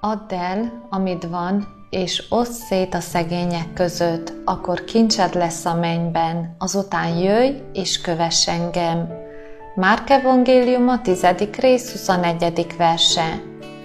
Add el, amit van, és oszd szét a szegények között, akkor kincsed lesz a mennyben, azután jöjj és kövess engem. Márk evangéliuma 10. rész 21. verse.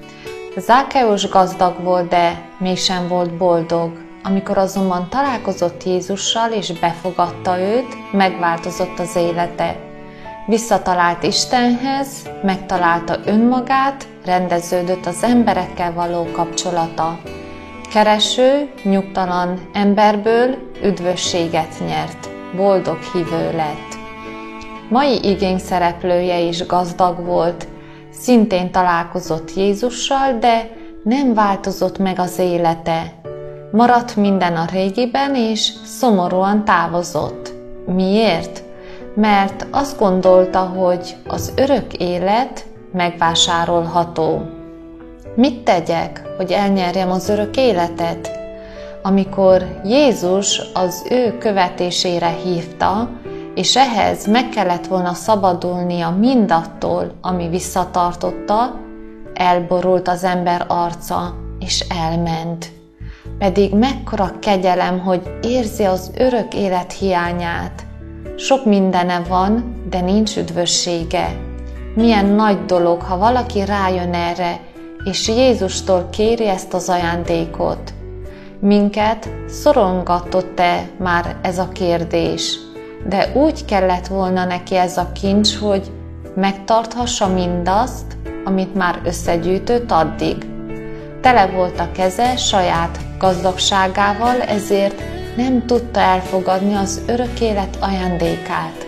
Zákeus gazdag volt, de mégsem volt boldog. Amikor azonban találkozott Jézussal és befogadta őt, megváltozott az élete. Visszatalált Istenhez, megtalálta önmagát, rendeződött az emberekkel való kapcsolata. Kereső, nyugtalan emberből üdvösséget nyert, boldog hívő lett. Mai igénk szereplője is gazdag volt, szintén találkozott Jézussal, de nem változott meg az élete. Maradt minden a régiben, és szomorúan távozott. Miért? Mert azt gondolta, hogy az örök élet megvásárolható. Mit tegyek, hogy elnyerjem az örök életet? Amikor Jézus az ő követésére hívta, és ehhez meg kellett volna szabadulnia mindattól, ami visszatartotta, elborult az ember arca, és elment. Pedig mekkora kegyelem, hogy érzi az örök élet hiányát. Sok mindene van, de nincs üdvössége. Milyen nagy dolog, ha valaki rájön erre, és Jézustól kéri ezt az ajándékot. Minket szorongatott-e már ez a kérdés? De úgy kellett volna neki ez a kincs, hogy megtarthassa mindazt, amit már összegyűjtött addig. Tele volt a keze saját gazdagságával, ezért nem tudta elfogadni az örök élet ajándékát.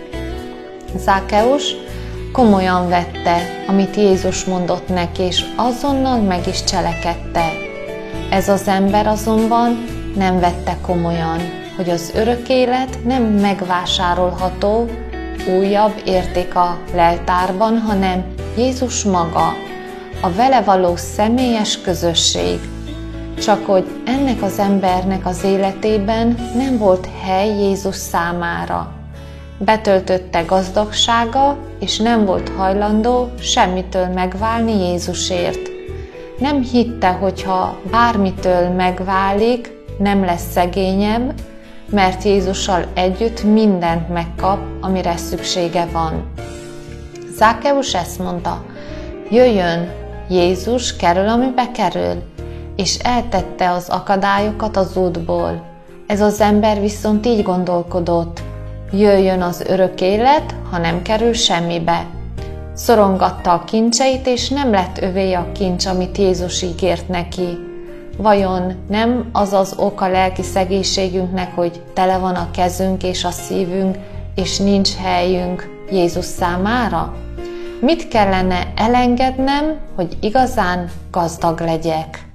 Zákeus komolyan vette, amit Jézus mondott neki, és azonnal meg is cselekedte. Ez az ember azonban nem vette komolyan, hogy az örök élet nem megvásárolható, újabb érték a leltárban, hanem Jézus maga, a vele való személyes közösség. Csak hogy ennek az embernek az életében nem volt hely Jézus számára. Betöltötte gazdagsága, és nem volt hajlandó semmitől megválni Jézusért. Nem hitte, hogyha bármitől megválik, nem lesz szegényebb, mert Jézussal együtt mindent megkap, amire szüksége van. Zákeus ezt mondta: jöjjön, Jézus, kerül, amibe kerül, és eltette az akadályokat az útból. Ez az ember viszont így gondolkodott: jöjjön az örök élet, ha nem kerül semmibe. Szorongatta a kincseit, és nem lett övé a kincs, amit Jézus ígért neki. Vajon nem az az ok a lelki szegénységünknek, hogy tele van a kezünk és a szívünk, és nincs helyünk Jézus számára? Mit kellene elengednem, hogy igazán gazdag legyek?